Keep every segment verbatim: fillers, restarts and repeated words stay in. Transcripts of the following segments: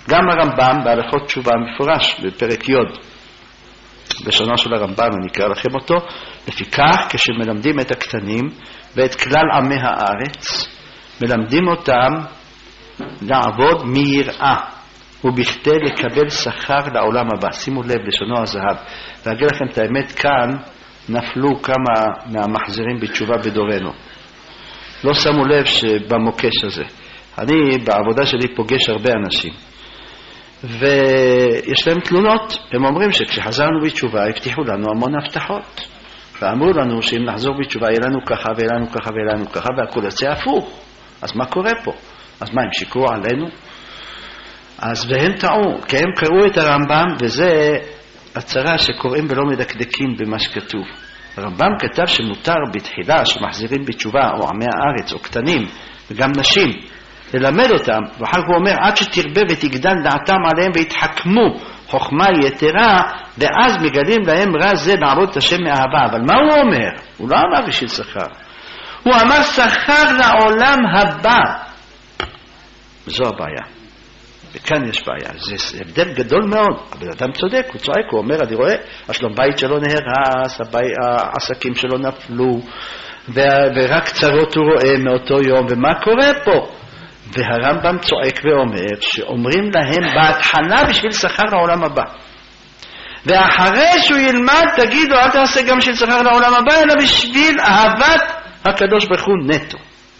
גם הרמב"ם בהלכות תשובה מפורש בפרק י' בשונו של הרמב"ם, אני אקרא לכם אותו. לפיכך כשמלמדים את הקטנים ואת כלל עמי הארץ, מלמדים אותם לעבוד מיראה ובכדי לקבל שכר לעולם הבא. שימו לב לשונו הזהב. ואגיד לכם את האמת, כאן נפלו כמה מהמחזירים בתשובה בדורנו, לא שמו לב שבמוקש הזה. אני בעבודה שלי פוגש הרבה אנשים ויש להם תלונות. הם אומרים שכשחזרנו בתשובה הבטיחו לנו המון הבטחות ואמרו לנו שאם נחזור בתשובה יהיה לנו ככה ויהיה לנו ככה ויהיה לנו ככה, והכל יצא הפוך. אז מה קורה פה? אז מה, הם שיקרו עלינו? אז והם טעו, כי הם קראו את הרמב"ם, וזה הצרה שקוראים ולא מדקדקים במה שכתוב. הרמב"ם כתב שמותר בתחילה שמחזירים בתשובה או עמי הארץ או קטנים וגם נשים ללמד אותם, ואחר הוא אומר עד שתרבה ותגדל דעתם עליהם והתחכמו חוכמה יתרה, ואז מגלים להם רע זה לעבוד את השם מאהבה. אבל מה הוא אומר? הוא לא אמר בשביל שכר, הוא אמר שכר לעולם הבא. זו הבעיה, וכאן יש בעיה. זה הבדל גדול מאוד. הבן אדם צודק, הוא צועק, הוא אומר אני רואה השלום בית שלו נהרס, העסקים שלו נפלו, ורק צרות הוא רואה מאותו יום, ומה קורה פה? והרמב"ם צועק ואומר שאומרים להם בהתחלה בשביל שכר לעולם הבא, ואחרי שהוא ילמד תגידו אל תעשה גם בשביל שכר לעולם הבא, אלא בשביל אהבת הקדוש ברוך הוא נטו.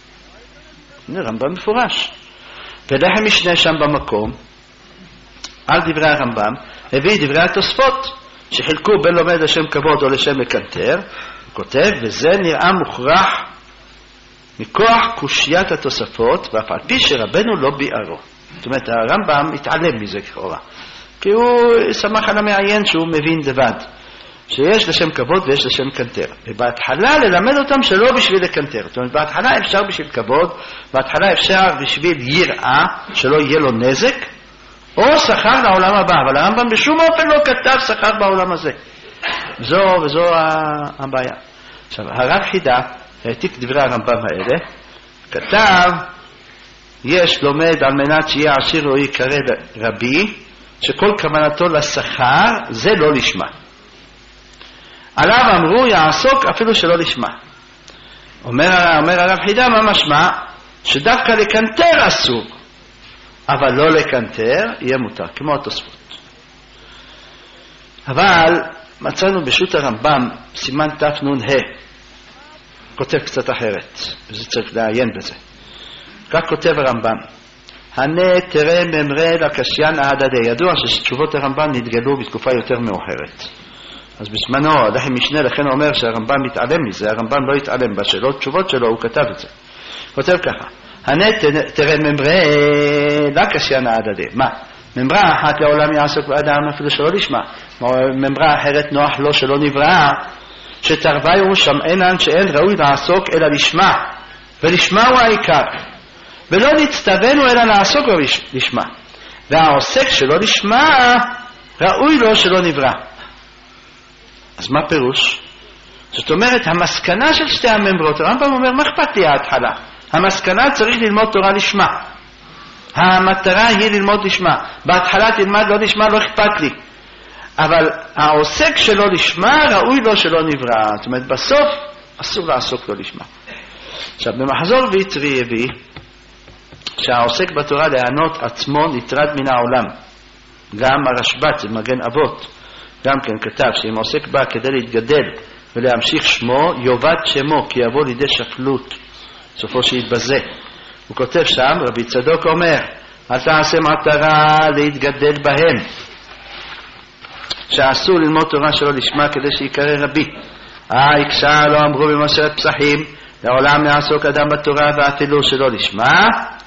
זה רמב"ם מפורש. ולחם משנה שם במקום על דברי הרמב"ם הביא דברי התוספות שחילקו בין לומד לשם כבוד או לשם מקנטר. הוא כותב וזה נראה מוכרח מכוח קושיית התוספות, ואף על פי שרבנו לא ביארו. זאת אומרת הרמב"ם התעלם מזה כחורה, כי הוא שמח על המעיין שהוא מבין דבד שיש לשם כבוד ויש לשם קנטר, ובהתחלה ללמד אותם שלא בשביל לקנטר. זאת אומרת בהתחלה אפשר בשביל כבוד, בהתחלה אפשר בשביל יראה שלא יהיה לו נזק, או שכר לעולם הבא. אבל הרמב"ם בשום אופן לא כתב שכר בעולם הזה. זו וזו הבעיה. עכשיו הרב חידה העתיק דברי הרמב"ם האלה, כתב יש לומד על מנת שיהיה עשיר או יקרא רבי, שכל כוונתו לשכר זה לא לשמה. עליו אמרו יעסוק אפילו שלא לשמה. אומר, אומר הרב חידה מה משמע? שדווקא לקנטר אסור, אבל לא לקנטר יהיה מותר, כמו התוספות. אבל מצאנו בשו"ת הרמב"ם סימן תנ"ה כותב קצת אחרת, וזה צריך לעיין בזה. כך כותב הרמב"ם, הנה תראה ממרא לקשיין ההדדי. ידוע שתשובות הרמב"ם נתגלו בתקופה יותר מאוחרת, אז בזמנו לחם משנה, לכן הוא אומר שהרמב"ם מתעלם מזה. הרמב"ם לא התעלם בשאלות תשובות שלו, הוא כתב את זה. כותב ככה, הנה תראה ממרא לקשיין ההדדי. מה? ממרא אחת לעולם יעסוק באדם אפילו שלא לשמה, ממרא אחרת נוח לו שלא נברא, שתרוויו שם אינן שאין ראוי לעסוק אלא לשמה, ולשמה הוא העיקר, ולא נצטווינו אלא לעסוק לשמה, והעוסק שלא לשמה ראוי לו שלא נברא. אז מה פירוש? זאת אומרת המסקנה של שתי הממרות, הרמב"ם אומר מה אכפת לי ההתחלה? המסקנה צריך ללמוד תורה לשמה, המטרה היא ללמוד לשמה. בהתחלה תלמד לא לשמה, לא אכפת לי, אבל העוסק שלא לשמה ראוי לו שלא נברא. זאת אומרת בסוף אסור לעסוק לא לשמה. עכשיו במחזור ויצרי הביא שהעוסק בתורה לענות עצמו נטרד מן העולם. גם הרשב"ץ זה מגן אבות גם כן כתב שאם העוסק בא כדי להתגדל ולהמשיך שמו יובד שמו כי יבוא לידי שפלות, סופו שיתבזה. הוא כותב שם, רבי צדוק אומר אל תעשה מטרה להתגדל בהם, שאסור ללמוד תורה שלא לשמה כדי שיקרא רבי. אה יקשה לא אמרו במסרת פסחים לעולם יעסוק אדם בתורה ואפילו שלא לשמה.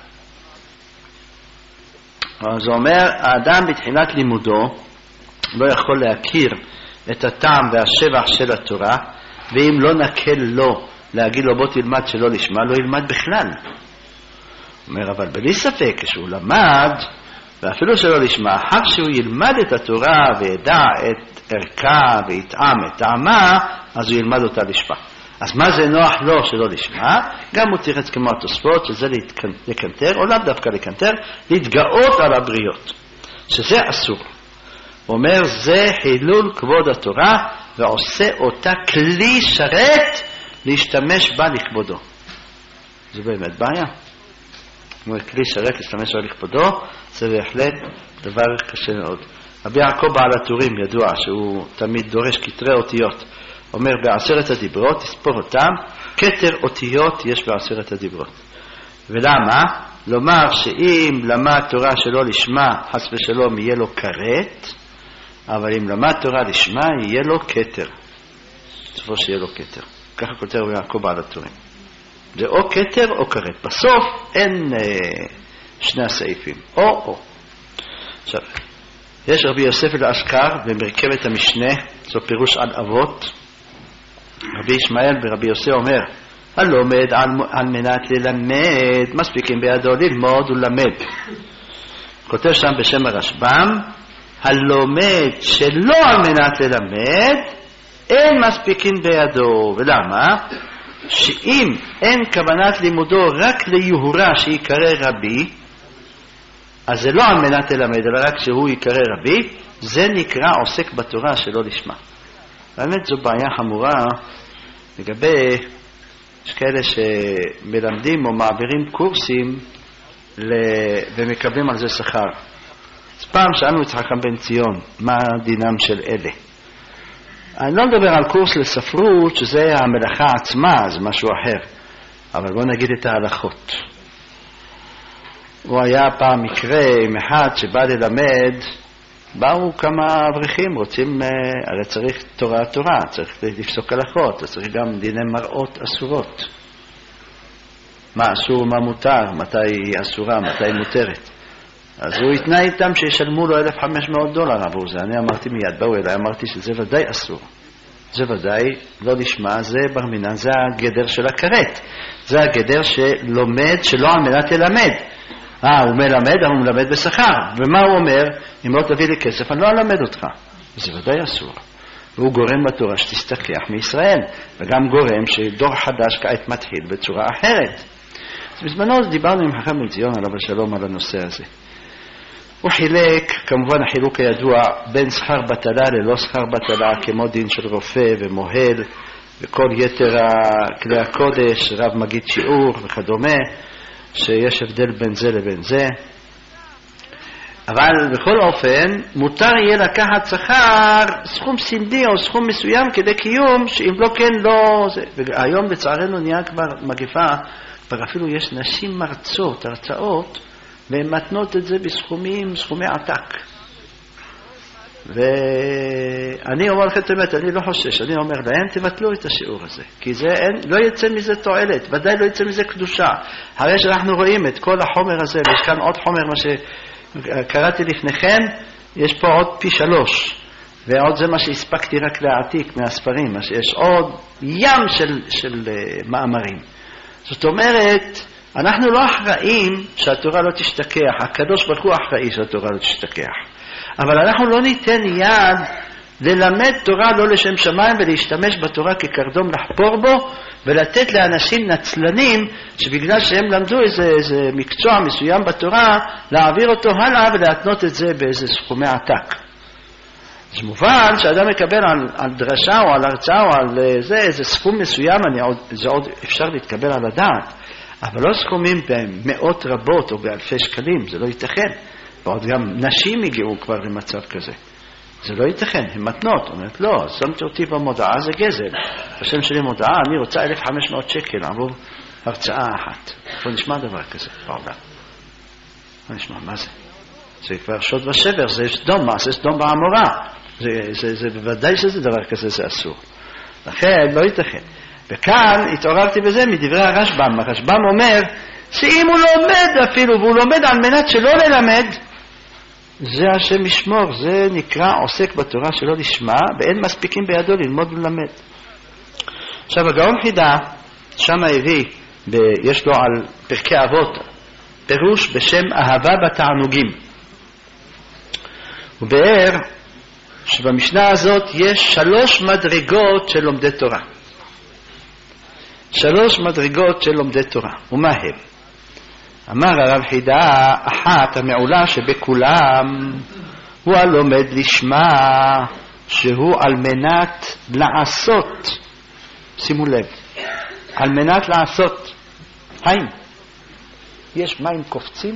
אז הוא אומר האדם בתחילת לימודו לא יכול להכיר את הטעם והשבח של התורה, ואם לא נקל לו להגיד לו בוא תלמד שלא לשמה, לא ילמד בכלל. הוא אומר אבל בלי ספק כשהוא למד ואפילו שלא לשמה, אחר שהוא ילמד את התורה וידע את ערכה ויטעם את טעמה, אז הוא ילמד אותה לשמה. אז מה זה נוח לו שלא לשמה? גם הוא תירץ כמו התוספות שזה לקנטר, או לאו דווקא לקנטר, להתגאות על הבריות. שזה אסור. הוא אומר, זה חילול כבוד התורה, ועושה אותה כלי שרת להשתמש בה לכבודו. זה באמת בעיה. כמו כלי שרת להשתמש בה לכבודו, זה בהחלט דבר קשה מאוד. רבי יעקב בעל הטורים ידוע שהוא תמיד דורש כתרי אותיות. אומר, בעשרת הדיברות, תספור אותם, כתר אותיות יש בעשרת הדיברות. ולמה? לומר שאם למד תורה שלא לשמה, חס ושלום יהיה לו כרת, אבל אם למד תורה לשמה יהיה לו כתר. בסופו שיהיה לו כתר. ככה כותב רבי יעקב בעל הטורים. זה או כתר או כרת. בסוף אין אה, שני הסעיפים. או או. עכשיו, יש רבי יוסף אלאשכר במרכבת המשנה, זו פירוש על אבות. רבי ישמעאל ורבי יוסף אומר, הלומד על, על מנת ללמד, מספיקים בידו ללמוד ולמד. כותב שם בשם הרשב"ם, הלומד שלא על מנת ללמד, אין מספיקים בידו. ולמה? שאם אין כוונת לימודו רק ליהורה שיקרא רבי, אז זה לא על מנת ללמד, אלא רק שהוא יקרא רבי, זה נקרא עוסק בתורה שלא לשמה. באמת זו בעיה חמורה לגבי, יש כאלה שמלמדים או מעבירים קורסים ומקבלים על זה שכר. אז פעם שאלנו את חכם בן ציון, מה דינם של אלה? אני לא מדבר על קורס לספרות, שזה המלאכה עצמה, זה משהו אחר. אבל בוא נגיד את ההלכות. הוא היה פעם מקרה עם אחד שבא ללמד, באו כמה אברכים, רוצים, הרי צריך תורה תורה, צריך לפסוק הלכות, צריך גם דיני מראות אסורות. מה אסור, מה מותר, מתי היא אסורה, מתי היא מותרת. אז הוא התנה איתם שישלמו לו אלף וחמש מאות דולר עבור זה. אני אמרתי מיד, באו אליי, אמרתי שזה ודאי אסור. זה ודאי לא לשמה, זה בר מינן, זה הגדר של הכרת. זה הגדר שלומד שלא על מנת ללמד. אה, הוא מלמד, אבל הוא מלמד בשכר. ומה הוא אומר? אם לא תביא לי כסף, אני לא אלמד אותך. זה ודאי אסור. והוא גורם בתורה שתסתכח מישראל, וגם גורם שדור חדש כעת מתחיל בצורה אחרת. אז בזמנו דיברנו עם חכם בן ציון עליו השלום על הנושא הזה. הוא חילק, כמובן החילוק הידוע, בין שכר בטלה ללא שכר בטלה, כמו דין של רופא ומוהל, וכל יתר כלי הקודש, רב מגיד שיעור וכדומה, שיש הבדל בין זה לבין זה. אבל בכל אופן, מותר יהיה לקחת שכר, סכום סמלי או סכום מסוים כדי קיום, שאם לא כן לא... זה. והיום לצערנו נהיה כבר מגפה, כבר אפילו יש נשים מרצות, הרצאות, והן מתנות את זה בסכומים, סכומי עתק. ואני אומר לכם את האמת, אני לא חושש, אני אומר להם, תבטלו את השיעור הזה, כי זה אין, לא יצא מזה תועלת, ודאי לא יצא מזה קדושה. הרי שאנחנו רואים את כל החומר הזה, ויש כאן עוד חומר, מה שקראתי לפניכם, יש פה עוד פי שלוש, ועוד זה מה שהספקתי רק להעתיק מהספרים, מה שיש עוד ים של, של uh, מאמרים. זאת אומרת, אנחנו לא אחראים שהתורה לא תשתכח, הקדוש ברוך הוא אחראי שהתורה לא תשתכח. אבל אנחנו לא ניתן יד ללמד תורה לא לשם שמיים ולהשתמש בתורה כקרדום לחפור בו ולתת לאנשים נצלנים שבגלל שהם למדו איזה, איזה מקצוע מסוים בתורה להעביר אותו הלאה ולהתנות את זה באיזה סכומי עתק. אז מובן שאדם מקבל על, על דרשה או על הרצאה או על זה, איזה סכום מסוים, אני עוד, זה עוד אפשר להתקבל על הדעת, אבל לא סכומים במאות רבות או באלפי שקלים, זה לא ייתכן. ועוד גם נשים הגיעו כבר למצב כזה. זה לא ייתכן, הן מתנות. אומרת, לא, שמתי אותי במודעה, זה גזל. בשם שלי מודעה, אני רוצה אלף וחמש מאות שקל עבור הרצאה אחת. פה נשמע דבר כזה בעולם. מה נשמע, מה זה? זה כבר שוד ושבר, זה סדום, מעשה סדום בעמורה. זה, זה, זה, בוודאי שזה דבר כזה, זה אסור. לכן, לא ייתכן. וכאן התעוררתי בזה מדברי הרשב"ם. הרשב"ם אומר, שאם הוא לומד אפילו, והוא לומד על מנת שלא ללמד, זה השם ישמור, זה נקרא עוסק בתורה שלא לשמה, ואין מספיקים בידו ללמוד וללמד. עכשיו הגאון חידה, שם הביא, ב, יש לו על פרקי אבות, פירוש בשם אהבה בתענוגים. הוא באר שבמשנה הזאת יש שלוש מדרגות של לומדי תורה. שלוש מדרגות של לומדי תורה. ומה הם? אמר הרב חידה, אחת המעולה שבכולם הוא הלומד לשמה, שהוא על מנת לעשות, שימו לב, על מנת לעשות. חיים, יש מים קופצים?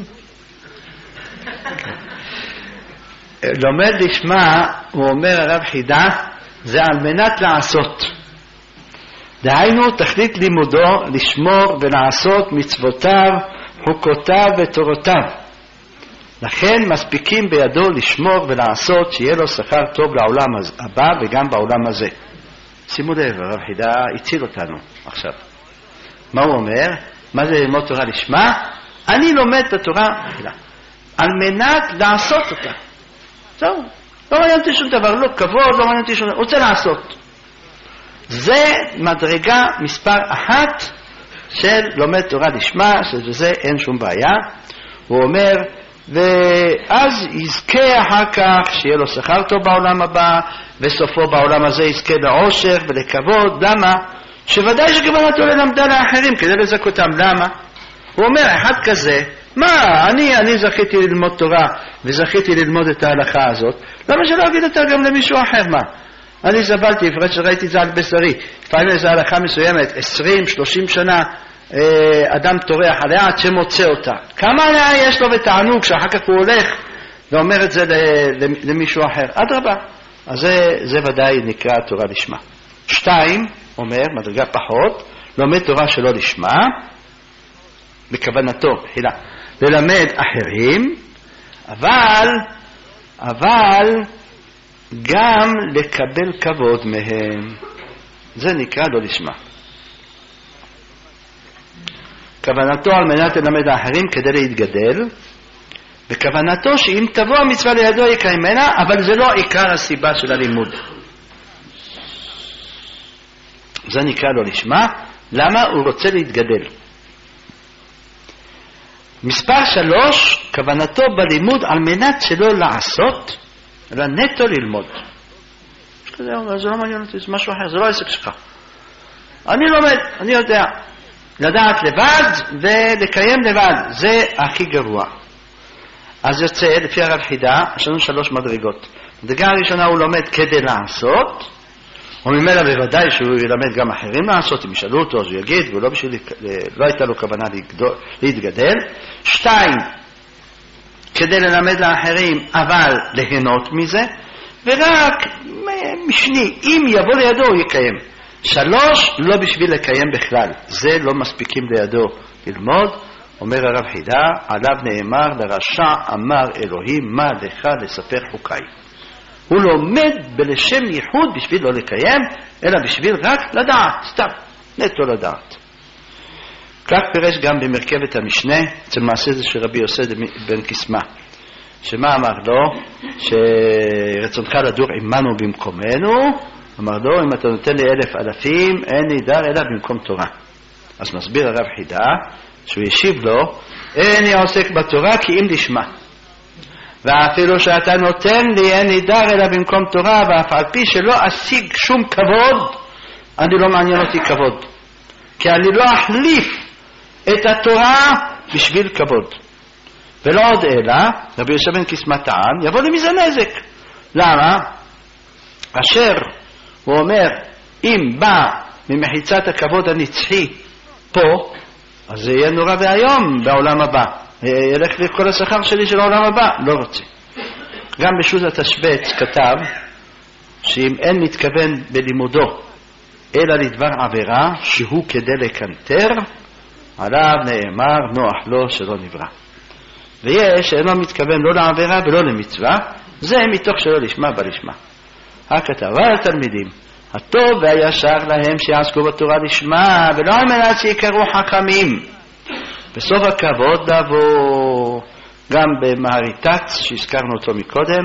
לומד לשמה, הוא אומר הרב חידה, זה על מנת לעשות. דהיינו תכלית לימודו לשמור ולעשות מצוותיו, חוקותיו ותורותיו. לכן מספיקים בידו לשמור ולעשות שיהיה לו שכר טוב לעולם הבא וגם בעולם הזה. שימו לב, הרב חידה הציל אותנו עכשיו. מה הוא אומר? מה זה ללמוד תורה לשמה? אני לומד את התורה על מנת לעשות אותה. זהו, לא מעניין אותי שום דבר, לא כבוד, לא מעניין אותי שום דבר, רוצה לעשות. זה מדרגה מספר אחת של לומד תורה לשמה, שזה אין שום בעיה. הוא אומר, ואז יזכה אחר כך שיהיה לו שכר טוב בעולם הבא, וסופו בעולם הזה יזכה לעושר ולכבוד. למה? שוודאי שכוונתו ללמדה לאחרים כדי לזכותם. למה? הוא אומר, אחד כזה, מה, אני, אני זכיתי ללמוד תורה וזכיתי ללמוד את ההלכה הזאת, למה שלא אגיד אותה גם למישהו אחר? מה? אני זבלתי, לפרט שראיתי את זה על בשרי, לפעמים איזו הלכה מסוימת, עשרים שלושים שנה, אדם תורח עליה עד שמוצא אותה. כמה עליה יש לו בתענוג שאחר כך הוא הולך ואומר את זה למישהו אחר? אדרבה. אז זה, זה ודאי נקרא תורה לשמה. שתיים, אומר, מדרגה פחות, לומד תורה שלא לשמה, בכוונתו, חילה, ללמד אחרים, אבל, אבל גם לקבל כבוד מהם. זה נקרא לא לשמה. כוונתו על מנת ללמד האחרים כדי להתגדל, וכוונתו שאם תבוא המצווה לידו יקיים ממנה, אבל זה לא עיקר הסיבה של הלימוד. זה נקרא לא לשמה. למה? הוא רוצה להתגדל. מספר שלוש, כוונתו בלימוד על מנת שלא לעשות, אלא נטו ללמוד. זה לא מעניין אותי, זה משהו אחר, זה לא עסק שלך. אני לומד, אני יודע. לדעת לבד ולקיים לבד, זה הכי גרוע. אז יוצא, לפי הרב חידה, יש לנו שלוש מדרגות. מדרגה הראשונה הוא לומד כדי לעשות, וממילא בוודאי שהוא ילמד גם אחרים לעשות, אם ישאלו אותו אז הוא יגיד, ולא בשביל, לא הייתה לו כוונה להתגדל. שתיים, כדי ללמד לאחרים, אבל ליהנות מזה, ורק משני, אם יבוא לידו הוא יקיים. שלוש, לא בשביל לקיים בכלל, זה לא מספיקים לידו ללמוד. אומר הרב חידה, עליו נאמר לרשע אמר אלוהים, מה לך לספר חוקיי. הוא לומד בלשם ייחוד בשביל לא לקיים, אלא בשביל רק לדעת, סתם, נטו לדעת. כך פירש גם במרכבת המשנה, אצל מעשה זה של רבי יוסי בן קסמה, שמה אמר לו? שרצונך לדור עמנו במקומנו, אמר לו, אם אתה נותן לי אלף אלפים, אין לי דר אלא במקום תורה. אז מסביר הרב חידה, שהוא ישיב לו, איני עוסק בתורה כי אם לשמה. ואפילו שאתה נותן לי, אין לי דר אלא במקום תורה, ואף על פי שלא אשיג שום כבוד, אני לא מעניין אותי כבוד. כי אני לא אחליף את התורה בשביל כבוד. ולא עוד אלא, רבי יוסי בן קסמה טען, יבוא לי מזה נזק. למה? אשר הוא אומר, אם בא ממחיצת הכבוד הנצחי פה, אז זה יהיה נורא והיום בעולם הבא. ילך לי כל השכר שלי של העולם הבא. לא רוצה. גם בשו"ת התשבץ כתב, שאם אין מתכוון בלימודו, אלא לדבר עבירה, שהוא כדי לקנטר, עליו נאמר, נוח לו שלא נברא. ויש שאינו מתכוון לא לעבירה ולא למצווה, זה מתוך שלא לשמה בלשמה. הכתבה לתלמידים, הטוב והישר להם שיעסקו בתורה לשמה, ולא על מנת שיקראו חכמים. בסוף הכבוד לבוא, גם במהריטץ, שהזכרנו אותו מקודם,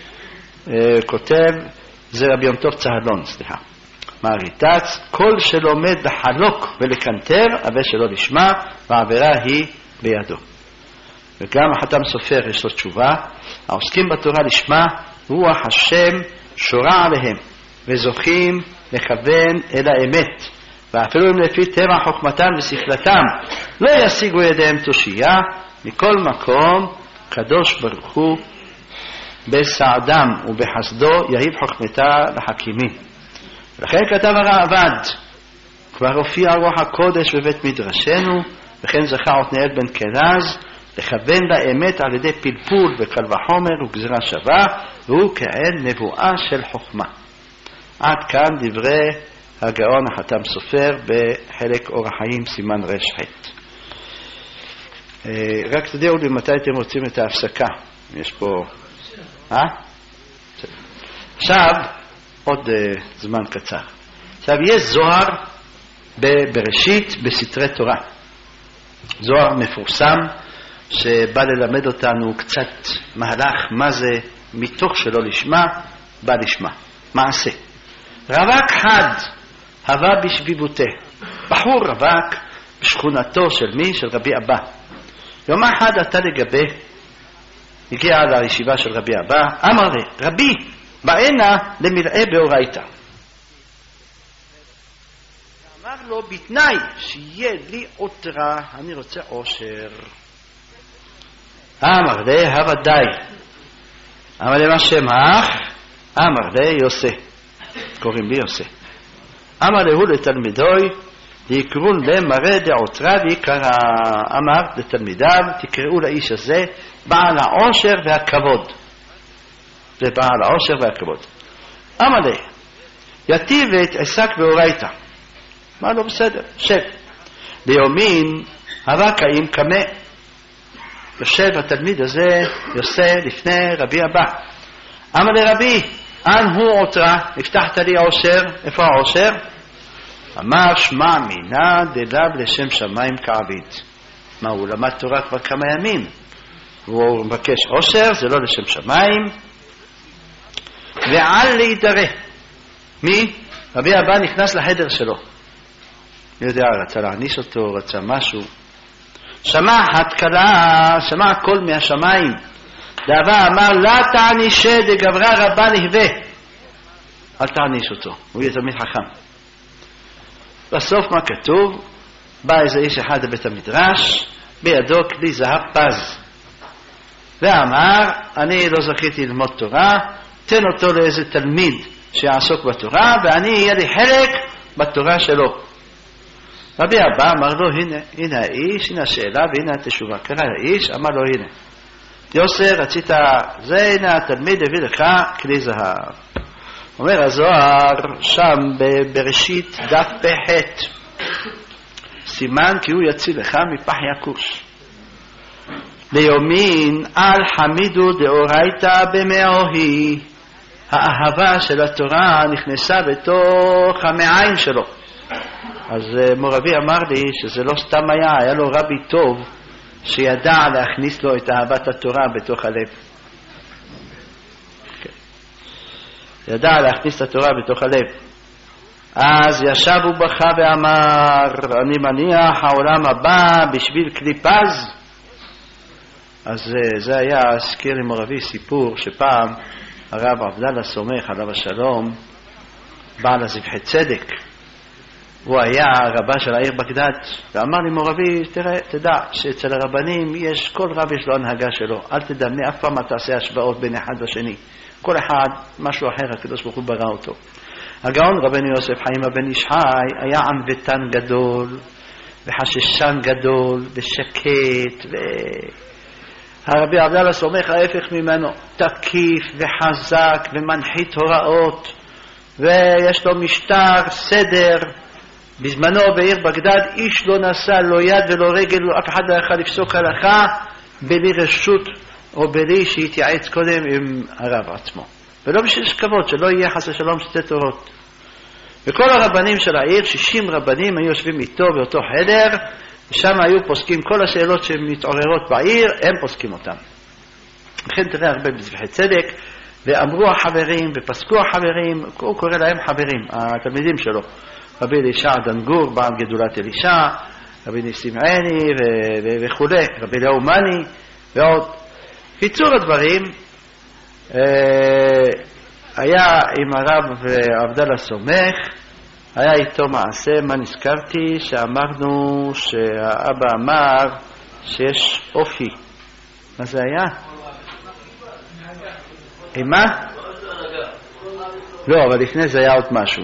כותב, זה רבי יום טוב צהלון, סליחה. מהריטץ, כל שלומד לחלוק ולקנטר, אבל שלא לשמה, והעבירה היא בידו. וגם החתם סופר יש לו תשובה, העוסקים בתורה לשמה, רוח השם שורה עליהם, וזוכים לכוון אל האמת, ואפילו אם לפי טבע חוכמתם ושכלתם לא ישיגו ידיהם תושייה, מכל מקום קדוש ברוך הוא בסעדם ובחסדו יהיב חוכמתה לחכימים. לכן כתב הרעב"ד, כבר הופיע רוח הקודש בבית מדרשנו, וכן זכה עתניאל בן כרז לכוון לאמת על ידי פלפול וקל וחומר וגזירה שווה, והוא כעין נבואה של חוכמה. עד כאן דברי הגאון החתם סופר בחלק אור החיים סימן רשחת. רק תדעו לי מתי אתם רוצים את ההפסקה. יש פה... אה? עכשיו, עוד uh, זמן קצר. עכשיו, יש זוהר בראשית בסתרי תורה. זוהר מפורסם שבא ללמד אותנו קצת מהלך מה זה מתוך שלא לשמה, בא לשמה. מעשה. רווק חד הווה בשביבותה. בחור רווק בשכונתו של מי? של רבי אבא. יום אחד עתה לגבי, הגיע לישיבה של רבי אבא, אמר לי, רבי, בעינה למראה באורייתא. אמר לו, בתנאי שיהיה לי עוטרה, אני רוצה עושר. אמר לי, הוודאי. אמר לי, מה שמך? אמר לי, יוסי. קוראים לי יוסי. אמר לי, הוא לתלמידוי, ויקראון למראה דעוטרה, ויקרא, אמר לתלמידיו, תקראו לאיש הזה בעל העושר והכבוד. זה בעל העושר והכבוד. אמר לי, יתיב את עסק באורייתא. אמר לו, בסדר, שב. ליומין הווה קאים קמה. יושב התלמיד הזה, יוסי, לפני רבי אבא. אמר לי, רבי, אן הוא עוטרה? הבטחת לי עושר. איפה העושר? אמר, שמע מינה דלב לשם שמיים כעביד. מה, הוא למד תורה כבר כמה ימים. הוא מבקש עושר, זה לא לשם שמיים. ועל להידרה. מי? רבי אבא נכנס לחדר שלו. אני יודע, רצה להעניש אותו, רצה משהו. שמע התקלה, שמע הכל מהשמיים. דאבה אמר, לא תענישה דגברה רבה נהווה. אל תעניש אותו, הוא יהיה תמיד חכם. בסוף מה כתוב? בא איזה איש אחד לבית המדרש, בידו כלי זהב פז. ואמר, אני לא זכיתי ללמוד תורה, תן אותו לאיזה תלמיד שיעסוק בתורה, ואני יהיה לי חלק בתורה שלו. רבי אבא אמר לו, הנה, הנה האיש, הנה השאלה, והנה התשובה. קרא האיש, אמר לו, הנה. יוסי, רצית זה, הנה התלמיד הביא לך כלי זהב. אומר הזוהר שם בראשית דף פחת, סימן כי הוא יציל לך מפח יקוש. ליומין על חמידו דאורייתא במאוהי. האהבה של התורה נכנסה בתוך המעיים שלו. אז מורבי אמר לי שזה לא סתם היה, היה לו רבי טוב שידע להכניס לו את אהבת התורה בתוך הלב. ידע להכניס את התורה בתוך הלב. אז ישב ובכה ואמר, אני מניח העולם הבא בשביל כלי פז. אז זה, זה היה, הזכיר לי מורבי סיפור שפעם הרב עבדאללה סומך עליו השלום בא לזבחי צדק. הוא היה רבה של העיר בגדד, ואמר לי מורבי, תראה, תדע שאצל הרבנים יש, כל רב יש לו הנהגה שלו, אל תדמני אף פעם תעשה השוואות בין אחד לשני, כל אחד משהו אחר, הקדוש ברוך הוא ברא אותו. הגאון רבנו יוסף חיים בן איש חי היה ענוותן גדול וחששן גדול ושקט, והרבי עבדאללה סומך ההפך ממנו, תקיף וחזק ומנחית הוראות, ויש לו משטר סדר. בזמנו בעיר בגדד איש לא נשא לא יד ולא רגל, אף אחד לא יכול לפסוק הלכה בלי רשות או בלי שיתייעץ קודם עם הרב עצמו, ולא בשביל כבוד, שלא יהיה חס ושלום שתי תורות. וכל הרבנים של העיר, שישים רבנים, היו יושבים איתו באותו חדר, ושם היו פוסקים כל השאלות שמתעוררות בעיר, הם פוסקים אותם. לכן תראה הרבה בזבחי צדק, ואמרו החברים ופסקו החברים, הוא קורא להם חברים, התלמידים שלו, רבי אלישע דנגור, בעל גדולת אלישע, רבי ניסים עיני וכו', רבי לאומני ועוד. קיצור הדברים, היה עם הרב עבדאללה סומך, היה איתו מעשה, מה נזכרתי? שאמרנו שהאבא אמר שיש אופי. מה זה היה? מה? לא, אבל לפני זה היה עוד משהו.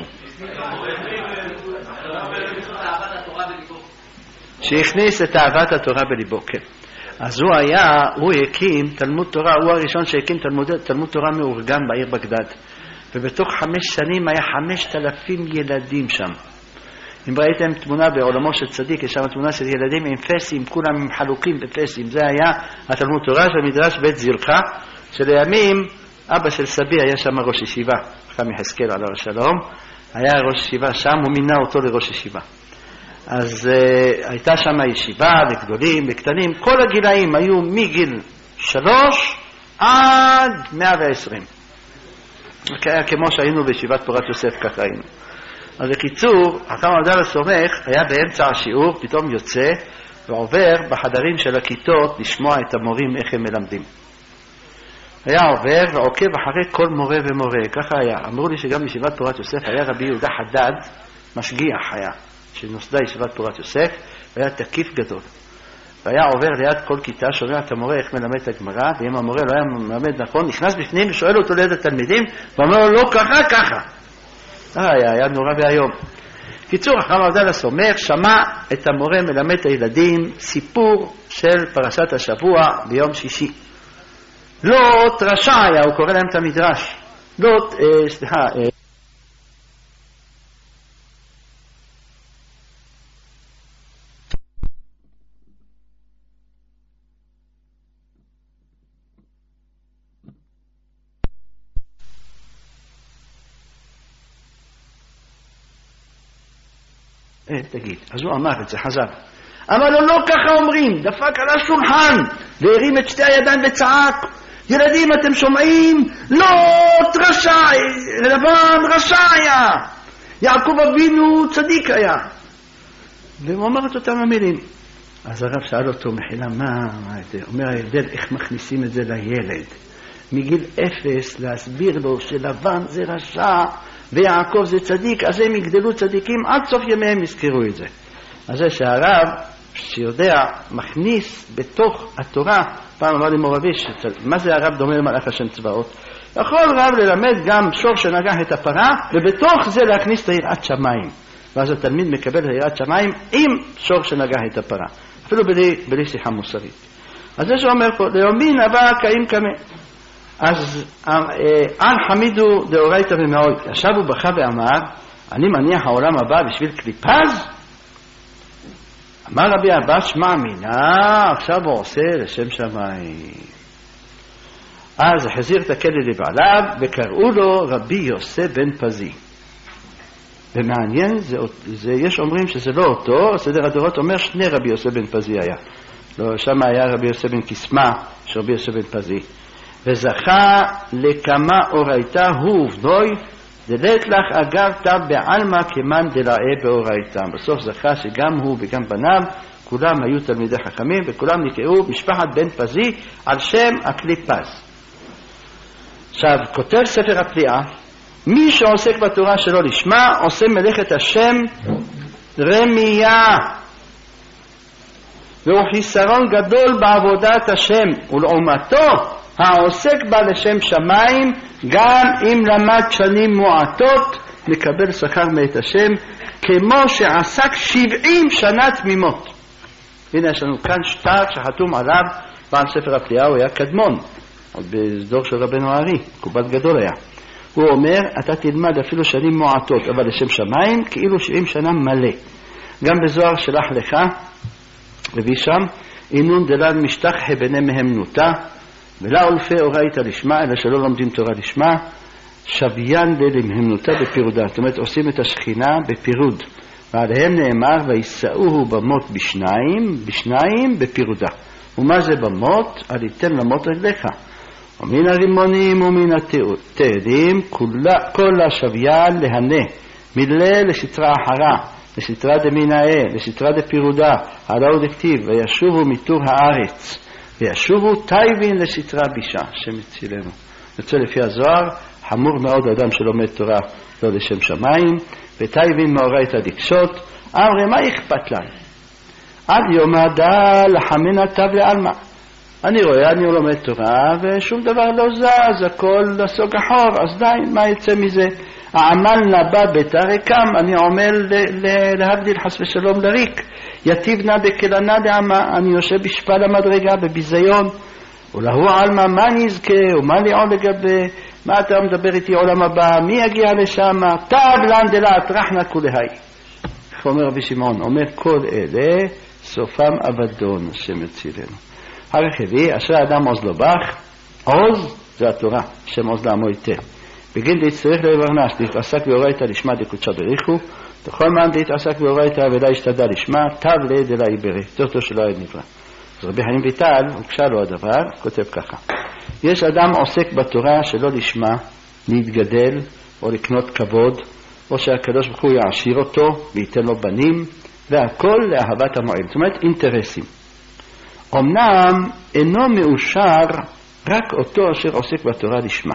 שהכניס את אהבת התורה בליבו, כן. אז הוא היה, הוא הקים תלמוד תורה, הוא הראשון שהקים תלמוד, תלמוד תורה מאורגן בעיר בגדד. ובתוך חמש שנים היה חמשת אלפים ילדים שם. אם ראיתם תמונה בעולמו של צדיק, יש שם תמונה של ילדים עם פסים, כולם עם חלוקים בפסים. זה היה התלמוד תורה של מדרש בית זילכה, שלימים אבא של סבי היה שם ראש ישיבה, חכם יחזקאל עליו השלום, היה ראש ישיבה שם, הוא מינה אותו לראש ישיבה. אז uh, הייתה שם ישיבה לגדולים, לקטנים, כל הגילאים היו מגיל שלוש עד מאה ועשרים. כמו שהיינו בישיבת פורת יוסף, ככה היינו. אז בקיצור, חכם עבדאללה סומך היה באמצע השיעור, פתאום יוצא ועובר בחדרים של הכיתות לשמוע את המורים איך הם מלמדים. היה עובר ועוקב אחרי כל מורה ומורה, ככה היה. אמרו לי שגם בישיבת פורת יוסף היה רבי יהודה חדד, משגיח היה, שנוסדה ישיבת פורת יוסף, והיה תקיף גדול. והיה עובר ליד כל כיתה, שומע את המורה איך מלמד את הגמרא, ואם המורה לא היה מלמד נכון, נכנס בפנים ושואל אותו ליד התלמידים, ואומר לו לא ככה, ככה. אה, היה, היה נורא והיום. קיצור, חכם עבדאללה סומך שמע את המורה מלמד את הילדים סיפור של פרשת השבוע ביום שישי. לוט רשע היה, הוא קורא להם את המדרש. לוט, אה, סליחה, אה, אה, תגיד, אז הוא אמר את זה, חזר. אמר לו, לא ככה אומרים, דפק על השולחן, והרים את שתי הידיים וצעק, ילדים, אתם שומעים? לוט רשע, לבן רשע היה, יעקב אבינו צדיק היה. והוא אומר את אותם המילים. אז הרב שאל אותו, מחילה, מה, מה זה? אומר ההבדל, איך מכניסים את זה לילד? מגיל אפס להסביר לו שלבן זה רשע, ויעקב זה צדיק, אז הם יגדלו צדיקים, עד סוף ימיהם יזכרו את זה. אז זה שהרב, שיודע, מכניס בתוך התורה, פעם אמר לי מורביש, מה זה הרב דומה למלאך השם צבאות? יכול רב ללמד גם שור שנגח את הפרה, ובתוך זה להכניס את היראת שמיים. ואז התלמיד מקבל את היראת שמיים עם שור שנגח את הפרה. אפילו בלי, בלי שיחה מוסרית. אז זה שאומר פה, ליומין הבא קיים כמה. אז אן חמידו דאורייתא ומאוי. ישב הוא בכה ואמר, אני מניח העולם הבא בשביל קליפז? אמר רבי אבא, שמע מינה, עכשיו הוא עושה לשם שמיים. אז החזיר את הכלא לבעליו, וקראו לו רבי יוסף בן פזי. ומעניין, זה, זה, יש אומרים שזה לא אותו, סדר הדורות אומר שני רבי יוסף בן פזי היה. לא, שם היה רבי יוסף בן קסמה, שרבי יוסף בן פזי. וזכה לכמה אורייתא הוא ובנוי, דלת לך אגרת בעלמא כמן דלאה באורייתם. בסוף זכה שגם הוא וגם בניו, כולם היו תלמידי חכמים, וכולם נקראו משפחת בן פזי על שם הקליפז. עכשיו, כותב ספר הפליאה, מי שעוסק בתורה שלו לשמה, עושה מלאכת השם רמייה. והוא חיסרון גדול בעבודת השם, ולעומתו, העוסק בה לשם שמיים, גם אם למד שנים מועטות, מקבל שכר מאת השם, כמו שעסק שבעים שנה תמימות. הנה יש לנו כאן שטר שחתום עליו, בעל ספר הפליאה, הוא היה קדמון, עוד בדור של רבנו הארי, קובל גדול היה. הוא אומר, אתה תלמד אפילו שנים מועטות, אבל לשם שמיים, כאילו שבעים שנה מלא. גם בזוהר שלח לך, מביא שם, אינון דלן משתח בני מהמנותה, ולא אולפי אורייתא לשמה, אלא שלא לומדים תורה לשמה, שוויין למהמנותה בפירודה. זאת אומרת, עושים את השכינה בפירוד. ועליהם נאמר, ויסעוהו במות בשניים, בשניים בפירודה. ומה זה במות? על יתן למות רגליך. ומן הרימונים ומן התאדים, כל השוויין להנה, מלה לשטרה אחרה, לשטרה דמינאה, לשטרה דפירודה, הלאו דכתיב, וישובו מתור הארץ. וישובו טייבין לשטרה בישה, שמצילנו. יוצא לפי הזוהר, חמור מאוד אדם שלומד תורה לא לשם שמיים, ותאיבין מאורייתא דקשות, אמרי מה אכפת להם? עד יום הדא לחמינא תב לעלמא. אני רואה, אני לומד תורה, ושום דבר לא זז, הכל לסוג אחור, אז די, מה יצא מזה? העמל נבא בתרקם, אני עומל להבדיל חס ושלום לריק. יתיב נא בקלנה דעמה, אני יושב בשפל המדרגה, בביזיון. ולהו עלמא, מה נזכה, ומה ליעול לגבי, מה אתה מדבר איתי עולם הבא, מי יגיע לשם, תב לן דלת רחנה כולהי. איך אומר רבי שמעון? אומר כל אלה, סופם אבדון, השם יצילנו. אחר הביא, אשר האדם עוז לו בך, עוז זה התורה, השם עוז לעמו ייתן. בגין להצטרך להיברנש, להתעסק באורייתא לשמה דקודשא בריחו, בכל מען להתעסק באורייתא ולא השתדע לשמה, תב לדלה יברי, זה אותו שלא היה נברא. אז רבי חיים ויטל, הוקשה לו הדבר, כותב ככה, יש אדם עוסק בתורה שלא לשמה, להתגדל או לקנות כבוד, או שהקדוש ברוך הוא יעשיר אותו וייתן לו בנים, והכל לאהבת המועיל, זאת אומרת אינטרסים. אמנם אינו מאושר רק אותו אשר עוסק בתורה לשמה.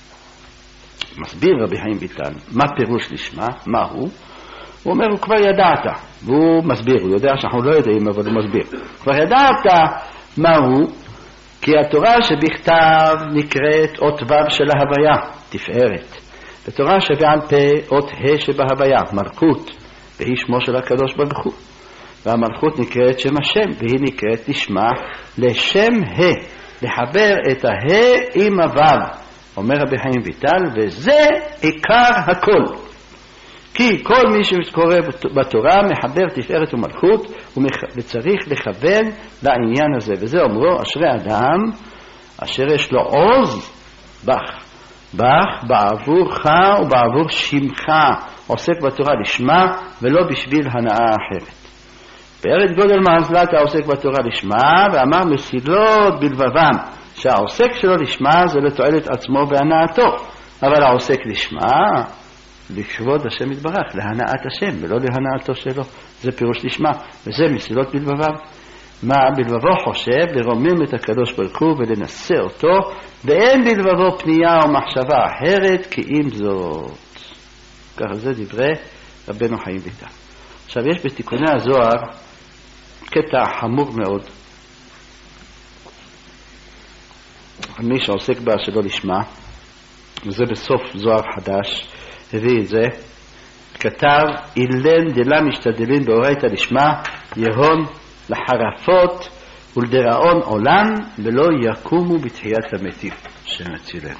מסביר רבי חיים ויטל, מה פירוש לשמה, מה הוא? הוא אומר, הוא כבר ידעת, והוא מסביר, הוא יודע שאנחנו לא יודעים, אבל הוא מסביר. כבר ידעת מה הוא, כי התורה שבכתב נקראת אות ו' של ההוויה, תפארת. בתורה שבעל פה אות ה' שבהוויה, מלכות, והיא שמו של הקדוש ברוך הוא. והמלכות נקראת שם השם, והיא נקראת לשמה לשם ה', לחבר את ה' עם הו', אומר רבי חיים ויטל, וזה עיקר הכל. כי כל מי שקורא בתורה מחבר תפארת ומלכות, וצריך לכוון לעניין הזה. וזה אומרו, אשרי אדם אשר יש לו עוז בך, בך בעבורך ובעבור שמך, עוסק בתורה לשמה ולא בשביל הנאה אחרת. בארץ גודל מעזלת העוסק בתורה לשמה, ואמר מסילות בלבבם, שהעוסק שלו לשמה זה לתועלת עצמו והנאתו, אבל העוסק לשמה לכבוד השם יתברך, להנאת השם ולא להנאתו שלו, זה פירוש לשמה, וזה מסילות בלבבם. מה בלבבו חושב? לרומם את הקדוש ברוך הוא ולנסה אותו, ואין בלבבו פנייה או מחשבה אחרת כי אם זאת. ככה זה דברי רבנו חיים ויטל. עכשיו יש בתיקוני הזוהר קטע חמור מאוד, מי שעוסק בה שלא לשמה, וזה בסוף זוהר חדש, הביא את זה, כתב, אילן דלה משתדלים באורייתא לשמה, יהון לחרפות ולדראון עולם, ולא יקומו בתחיית המתים, שנצילנו.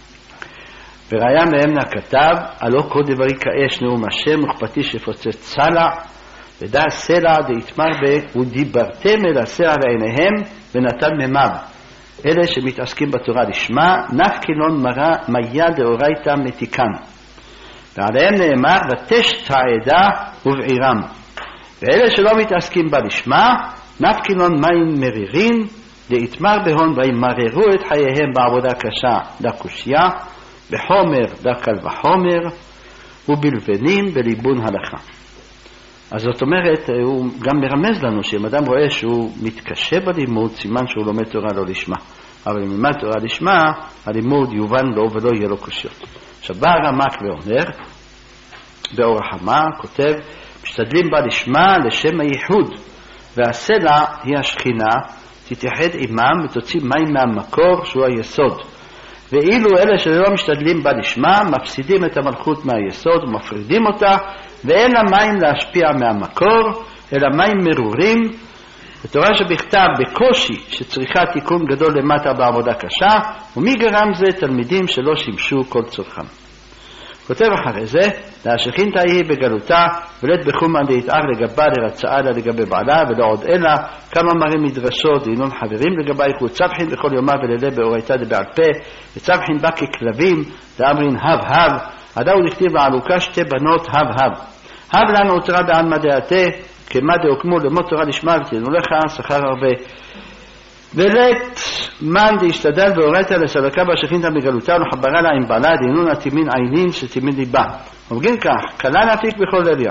וראיה מהם כתב, הלא כל דברי כאש נאום השם, וכפתי שפוצץ צלע, ודע סלע דהתמר בה, ודיברתם אל הסלע לעיניהם, ונתן ממב. אלה שמתעסקים בתורה לשמה, נפקילון מראה מיה דאורייתא מתיקן. ועליהם נאמר, ותשת העדה ובעירם. ואלה שלא מתעסקים בה לשמה, נפקילון מים מרירים, דהתמר בהון, וימררו את חייהם בעבודה קשה דקושיה, בחומר דקל וחומר, ובלבנים בליבון הלכה. אז זאת אומרת, הוא גם מרמז לנו שאם אדם רואה שהוא מתקשה בלימוד, סימן שהוא לומד תורה לא לשמה. אבל אם לומד תורה לשמה, הלימוד יובן לו ולא יהיה לו קושיות. עכשיו בא הרמ"ק ואומר, באור החמה, כותב, משתדלים בה לשמה לשם הייחוד, והסלע היא השכינה, תתייחד עמם ותוציא מים מהמקור שהוא היסוד. ואילו אלה שלא משתדלים בה לשמה, מפסידים את המלכות מהיסוד ומפרידים אותה, ואין לה מים להשפיע מהמקור, אלא מים מרורים, בתורה שבכתב בקושי שצריכה תיקון גדול למטה בעבודה קשה, ומי גרם זה? תלמידים שלא שימשו כל צורכם. כותב אחרי זה, להשכינתה היא בגלותה, ולת בחומן דהתאר לגבה לרצאה לה לגבי בעלה, ולא עוד אלא, כמה מראים מדרשות דהינון חברים לגבי איכות צבחין בכל יומה ולילה באורייתא דבעל פה, וצבחין בה ככלבים, דאמרין הב הב, עדה הוא לכתיב לעלוקה שתי בנות הב הב. הב לנו הותרה בעלמא דעתה, כמה דהוקמו למות תורה לשמה ותיתנו לך שכר הרבה. ולת מן דהשתדל באורייתא לסלקה בהשכינתה בגלותה ולחברה לה עם בעלה דהינון התימין עינין שתימין ליבה. ובגין כך, כלה נפיק בכל אליה.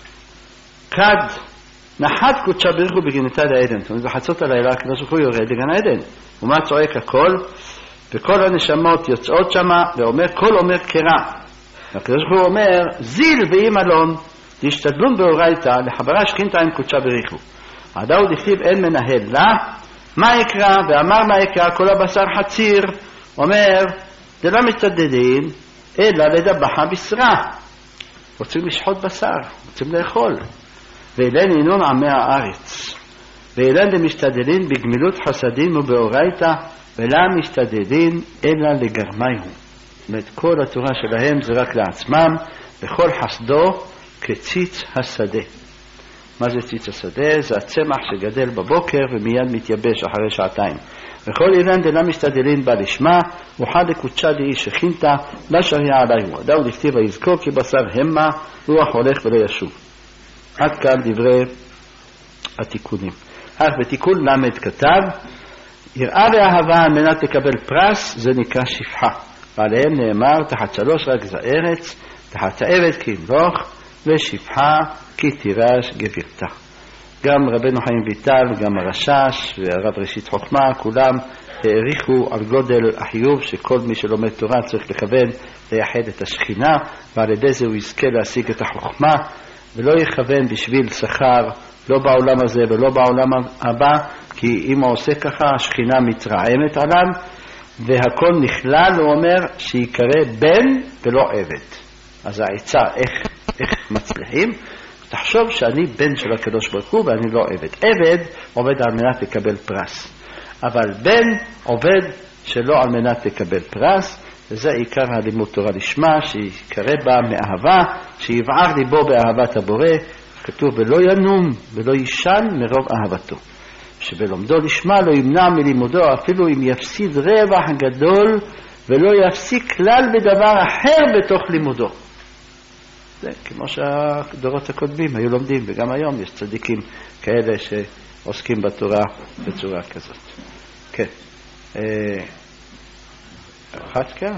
כד נחת קודשה בריחו בגינתה דעדן. זאת אומרת, בחצות הלילה הקדוש ברוך הוא יורד לגן העדן. ומה צועק הכל? וכל הנשמות יוצאות שמה, ואומר, כל אומר קרא. הקדוש ברוך הוא אומר, זיל ואם אלון, תשתדלון באורייתא, לחברה שכינתא עם קודשה בריחו. הדאוד הכתיב אין מנהל לה, מה יקרא, ואמר מה יקרא, כל הבשר חציר, אומר, זה לא מצדדים, אלא לדבחה בשרה. רוצים לשחוט בשר, רוצים לאכול. ואילן ינון עמי הארץ. ואילן למשתדלין בגמילות חסדין ובאורייתא, ולה משתדלין אלא לגרמיהו. זאת אומרת, כל התורה שלהם זה רק לעצמם, וכל חסדו כציץ השדה. מה זה ציץ השדה? זה הצמח שגדל בבוקר ומיד מתייבש אחרי שעתיים. וכל אילן דלה משתדלין בה לשמה, וחד לקודשה דאי שכינתה, לה שריעה עליו. דאוד הכתיב ויזכור כי בשר המה, רוח הולך ולא ישוב. עד כאן דברי התיקונים. אך בתיקון למד כתב, יראה ואהבה על מנת לקבל פרס, זה נקרא שפחה. ועליהם נאמר, תחת שלוש רק זה ארץ, תחת העבד כי ימלוך, ושפחה כי תירש גבירתה. גם רבנו חיים ויטל, גם הרשש והרב ראשית חוכמה, כולם העריכו על גודל החיוב שכל מי שלומד תורה צריך לכוון לייחד את השכינה, ועל ידי זה הוא יזכה להשיג את החוכמה, ולא יכוון בשביל שכר, לא בעולם הזה ולא בעולם הבא, כי אם הוא עושה ככה, השכינה מתרעמת עליו, והכל נכלל, הוא אומר, שיקרא בן ולא עבד. אז העצה, איך, איך מצליחים? תחשוב שאני בן של הקדוש ברוך הוא ואני לא עבד. עבד עובד על מנת לקבל פרס. אבל בן עובד שלא על מנת לקבל פרס, וזה עיקר הלימוד תורה לשמה, שיקרא בה מאהבה, שיבער ליבו באהבת הבורא, כתוב ולא ינום ולא ישן מרוב אהבתו. שבלומדו לשמה לא ימנע מלימודו אפילו אם יפסיד רווח גדול ולא יפסיק כלל בדבר אחר בתוך לימודו. זה כמו שהדורות הקודמים היו לומדים, וגם היום יש צדיקים כאלה שעוסקים בתורה בצורה כזאת. כן. אחת כאן?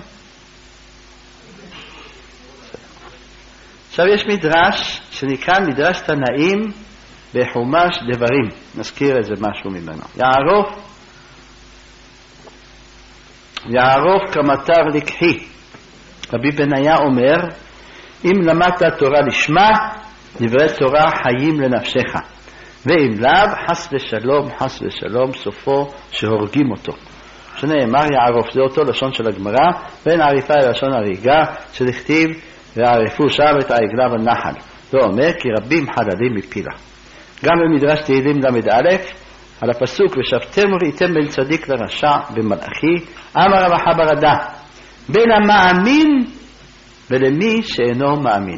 עכשיו יש מדרש שנקרא מדרש תנאים בחומש דברים. נזכיר איזה משהו ממנו. יערוף יערוף כמטר לקחי. רבי בניה אומר, אם למדת תורה לשמה, דברי תורה חיים לנפשך. ואם לאו, חס ושלום, חס ושלום, סופו שהורגים אותו. שנאמר יערוף, זה אותו לשון של הגמרא, בין עריפה ללשון הריגה, שלכתיב וערפו שם את העגלה בנחל. זה אומר כי רבים חללים מפילה. גם במדרש תהילים למד א', על הפסוק ושבתם וראיתם בין צדיק לרשע במלאכי, אמר רב חברדה, בין המאמין ולמי שאינו מאמין.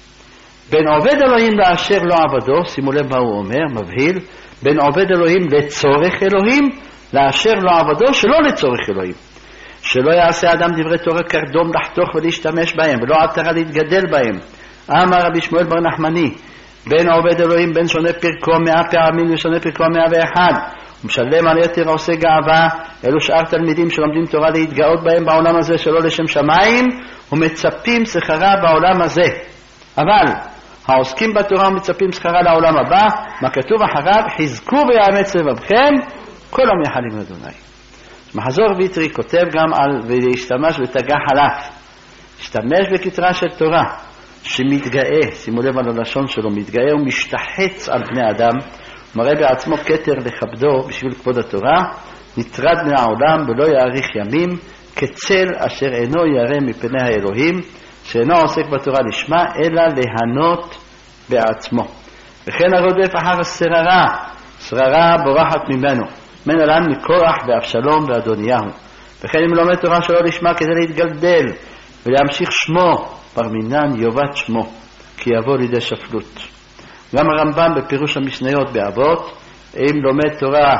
בין עובד אלוהים לאשר לא עבדו, שימו לב מה הוא אומר, מבהיל, בין עובד אלוהים לצורך אלוהים, לאשר לא עבדו שלא לצורך אלוהים. שלא יעשה אדם דברי תורה קרדום לחתוך ולהשתמש בהם, ולא עטרה להתגדל בהם. אמר רבי שמואל בר נחמני, בין עובד אלוהים בין שונה פרקו מאה פעמים ושונה פרקו מאה ואחד. הוא משלם על יתר עושה גאווה, אלו שאר תלמידים שלומדים תורה להתגאות בהם בעולם הזה שלא לשם שמיים, ומצפים שכרה בעולם הזה. אבל העוסקים בתורה ומצפים שכרה לעולם הבא, מה כתוב אחריו, חזקו ויאמץ לבבכם, כל המייחלים לאדוני. מחזור ויטרי כותב גם על ולהשתמש בתגה חלף. השתמש בכתרה של תורה, שמתגאה, שימו לב על הלשון שלו, מתגאה ומשתחץ על בני אדם, מראה בעצמו כתר לכבדו בשביל כבוד התורה, נטרד מהעולם ולא יאריך ימים, כצל אשר אינו ירא מפני האלוהים, שאינו עוסק בתורה לשמה, אלא להנות בעצמו. וכן הרודף אחר השררה, שררה בורחת ממנו, מן אלן מקורח ואבשלום ואדוניהו. וכן אם לומד תורה שלא לשמה כדי להתגלדל ולהמשיך שמו, פרמינן יובת שמו, כי יבוא לידי שפלות. גם הרמב"ם בפירוש המשניות באבות, אם לומד תורה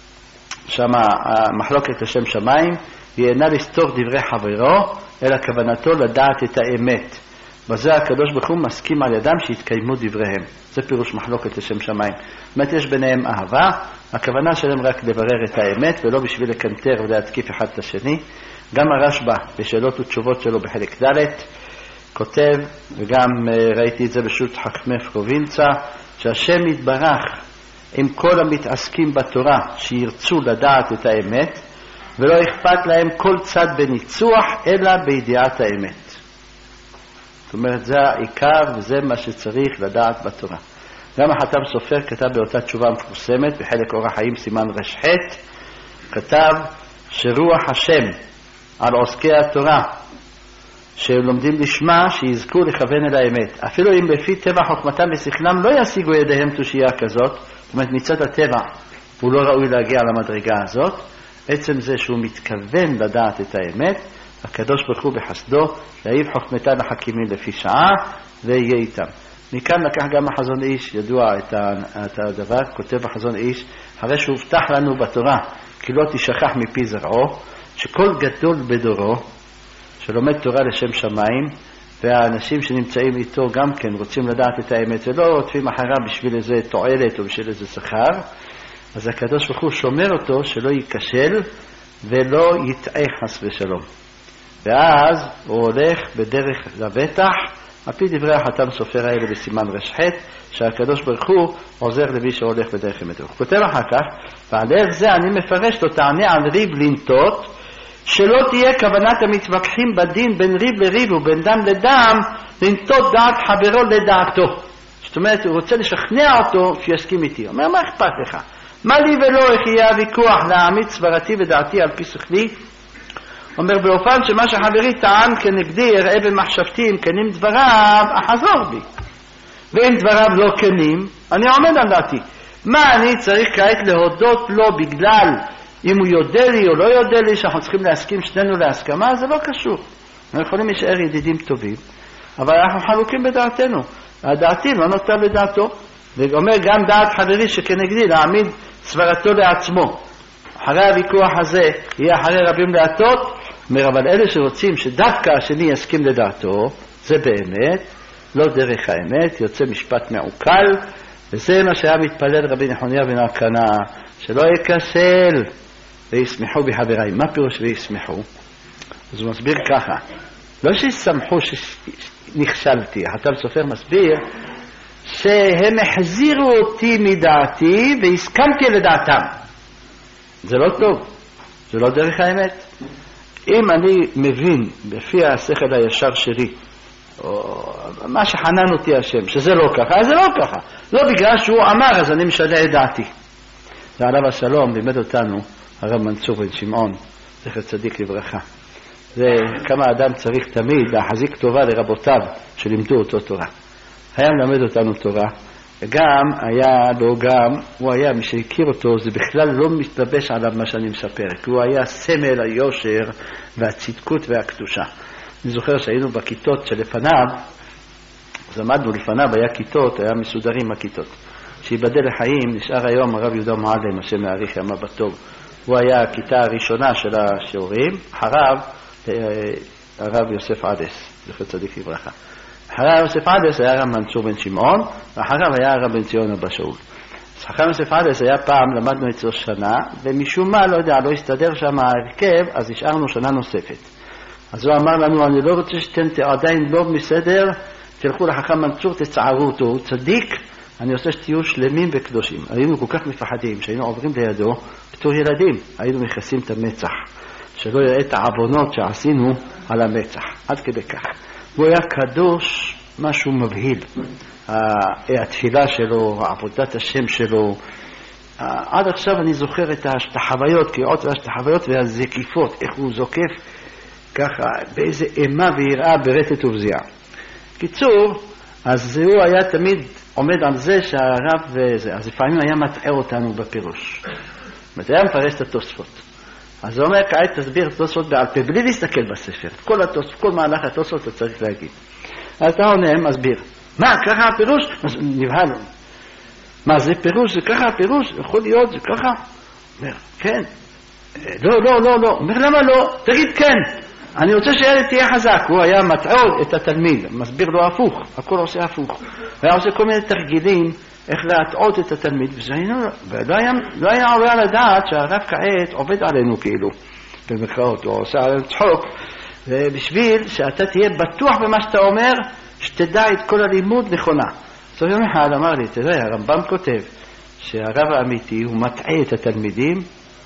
שמה מחלוקת לשם שמיים, היא אינה לסתור דברי חברו, אלא כוונתו לדעת את האמת. בזה הקדוש ברוך הוא מסכים על ידם שיתקיימו דבריהם. זה פירוש מחלוקת לשם שמיים. באמת יש ביניהם אהבה, הכוונה שלהם רק לברר את האמת, ולא בשביל לקנטר ולהתקיף אחד את השני. גם הרשב"א בשאלות ותשובות שלו בחלק ד' כותב, וגם ראיתי את זה בשו"ת חכמי פרובינצה, שהשם יתברך עם כל המתעסקים בתורה שירצו לדעת את האמת, ולא אכפת להם כל צד בניצוח, אלא בידיעת האמת. זאת אומרת, זה העיקר וזה מה שצריך לדעת בתורה. גם החתם סופר כתב באותה תשובה מפורסמת, בחלק אורח חיים סימן רשחת, כתב שרוח השם על עוסקי התורה, שהם לומדים לשמה, שיזכו לכוון אל האמת. אפילו אם לפי טבע חוכמתם ושכלם לא ישיגו ידיהם תושייה כזאת, זאת אומרת מצד הטבע הוא לא ראוי להגיע למדרגה הזאת, עצם זה שהוא מתכוון לדעת את האמת, הקדוש ברוך הוא בחסדו יעיב חוכמתה לחכימים לפי שעה ויהיה איתם. מכאן לקח גם החזון איש, ידוע את הדבר, כותב החזון איש, הרי שהובטח לנו בתורה כי לא תשכח מפי זרעו, שכל גדול בדורו שלומד תורה לשם שמיים, והאנשים שנמצאים איתו גם כן רוצים לדעת את האמת ולא עוטפים אחריו בשביל איזה תועלת או בשביל איזה שכר, אז הקדוש ברוך הוא שומר אותו שלא ייכשל ולא יטעה חס ושלום. ואז הוא הולך בדרך לבטח, על פי דברי החתם סופר האלה בסימן רשחת, שהקדוש ברוך הוא עוזר למי שהולך בדרך אמת. הוא כותב אחר כך, ועל דרך זה אני מפרש לו, תענה על ריב לנטות, שלא תהיה כוונת המתווכחים בדין בין ריב לריב ובין דם לדם, לנטות דעת חברו לדעתו. זאת אומרת, הוא רוצה לשכנע אותו שיסכים איתי. הוא אומר, מה אכפת לך? מה לי ולא איך יהיה הוויכוח להעמיד סברתי ודעתי על פי שכלי? אומר, באופן שמה שחברי טען כנגדי יראה במחשבתי, אם כנים דבריו, אחזור בי. ואם דבריו לא כנים, אני עומד על דעתי. מה אני צריך כעת להודות לו בגלל אם הוא יודע לי או לא יודע לי, שאנחנו צריכים להסכים שנינו להסכמה? זה לא קשור. אנחנו יכולים להישאר ידידים טובים, אבל אנחנו חלוקים בדעתנו. הדעתי לא נותר לדעתו. ואומר, גם דעת חברי שכנגדי להעמיד סברתו לעצמו. אחרי הוויכוח הזה יהיה אחרי רבים דעתות, אומר, אבל אלה שרוצים שדווקא השני יסכים לדעתו, זה באמת לא דרך האמת, יוצא משפט מעוקל, וזה מה שהיה מתפלל רבי נחוניה בן אלקנה, שלא יקסל וישמחו בחבריי. מה פירוש וישמחו? אז הוא מסביר ככה, לא שישמחו שנכשלתי, החתם סופר מסביר שהם החזירו אותי מדעתי והסכמתי לדעתם. זה לא טוב, זה לא דרך האמת. אם אני מבין בפי השכל הישר שלי, או מה שחנן אותי השם, שזה לא ככה, אז זה לא ככה. לא בגלל שהוא אמר, אז אני משנה את דעתי. זה עליו השלום, לימד אותנו הרב מנצור בן שמעון, זכר צדיק לברכה. זה כמה אדם צריך תמיד להחזיק טובה לרבותיו שלימדו אותו תורה. היה מלמד אותנו תורה, וגם היה לו גם, הוא היה, מי שהכיר אותו, זה בכלל לא מתלבש עליו מה שאני מספר, כי הוא היה סמל היושר והצדקות והקדושה. אני זוכר שהיינו בכיתות שלפניו, אז עמדנו לפניו, היה כיתות, היה מסודרים הכיתות. שיבדל לחיים, נשאר היום הרב יהודה מועלם, השם מעריך ימה בטוב. הוא היה הכיתה הראשונה של השיעורים, אחריו הרב יוסף עדס, זכר צדיק לברכה. אחרי יוסף עדס היה הרב מנצור בן שמעון, ואחריו היה הרב בן ציון אבא שאול. אז אחרי יוסף עדס היה פעם, למדנו אצלו שנה, ומשום מה, לא יודע, לא הסתדר שם ההרכב, אז השארנו שנה נוספת. אז הוא אמר לנו, אני לא רוצה שאתם עדיין לא מסדר, תלכו לחכם מנצור, תצערו אותו, הוא צדיק, אני רוצה שתהיו שלמים וקדושים. היינו כל כך מפחדים, שהיינו עוברים לידו, בתור ילדים, היינו מכסים את המצח, שלא יראה את העוונות שעשינו על המצח, עד כדי כך. הוא היה קדוש, משהו מבהיל. התפילה שלו, עבודת השם שלו. עד עכשיו אני זוכר את החוויות, כי עוד את החוויות והזקיפות, איך הוא זוקף ככה, באיזה אימה ויראה ברטט ובזיעה. קיצור, אז הוא היה תמיד עומד על זה שהרב וזה, אז לפעמים היה מטעה אותנו בפירוש. זאת היה מפרש את התוספות. אז הוא אומר, כעת תסביר את התוספות בעל פה, בלי להסתכל בספר. כל התוספות, כל מהלך התוספות אתה צריך להגיד. אז אתה עונה, מסביר. מה, ככה הפירוש? אז נבהל. מה, זה פירוש? זה ככה הפירוש? יכול להיות, זה ככה? אומר, כן. לא, לא, לא, לא. אומר, למה לא? תגיד כן. אני רוצה שהילד תהיה חזק. הוא היה מטעה את התלמיד, מסביר לו הפוך. הכל עושה הפוך. והיה עושה כל מיני תרגילים, איך להטעות את התלמיד, ולא היה, לא היה עולה על הדעת שהרב כעת עובד עלינו כאילו, במקראות, או עושה עלינו צחוק, ובשביל שאתה תהיה בטוח במה שאתה אומר, שתדע את כל הלימוד נכונה. אז יום אחד אמר לי, תראה, הרמב"ם כותב שהרב האמיתי הוא מטעה את התלמידים,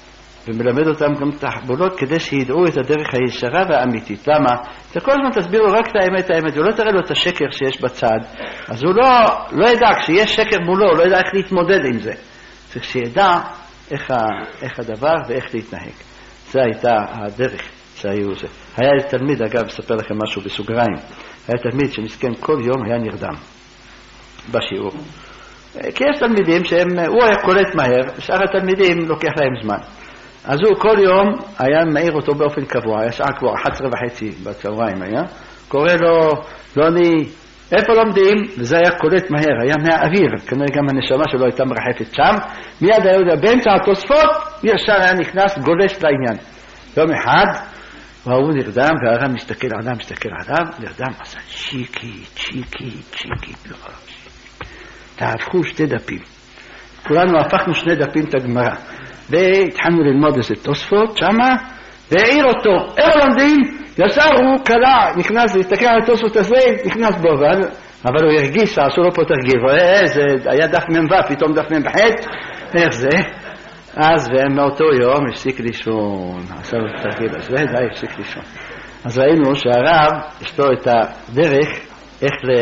ומלמד אותם גם תחבולות כדי שידעו את הדרך הישרה והאמיתית. למה? אתה כל הזמן תסביר לו רק את האמת, האמת, ולא תראה לו את השקר שיש בצד, אז הוא לא, לא ידע, כשיש שקר מולו, הוא לא ידע איך להתמודד עם זה. צריך שידע איך, ה, איך הדבר ואיך להתנהג. זו הייתה הדרך שהיו זה. היה תלמיד, אגב, אספר לכם משהו בסוגריים, היה תלמיד שמסכן כל יום היה נרדם בשיעור. כי יש תלמידים שהם, הוא היה קולט מהר, שאר התלמידים לוקח להם זמן. אז הוא כל יום היה מעיר אותו באופן קבוע, היה שעה כבר אחת עשרה וחצי בצהריים היה, קורא לו, לוני, איפה לומדים? וזה היה קולט מהר, היה מהאוויר, כנראה גם הנשמה שלו הייתה מרחפת שם, מיד היה יודע, באמצע התוספות, ישר היה נכנס, גולש לעניין. יום אחד, והוא נרדם, והרב מסתכל עליו, מסתכל עליו, נרדם, עשה צ'יקי, צ'יקי, צ'יקי, תהפכו שתי דפים. כולנו הפכנו שני דפים את הגמרא. והתחלנו ללמוד איזה תוספות שמה, והעיר אותו, איך לומדים? ישר הוא קלע, נכנס, להסתכל על התוספות הזה, נכנס בו, אבל, אבל הוא הרגיש, עשו לו פה תרגיל, אה, זה היה דף ממבה, פתאום דף ממבחת, איך זה? אז ומאותו יום הפסיק לישון, עשה לו תרגיל הזה, די הפסיק לישון. אז ראינו שהרב יש לו את הדרך איך, ל...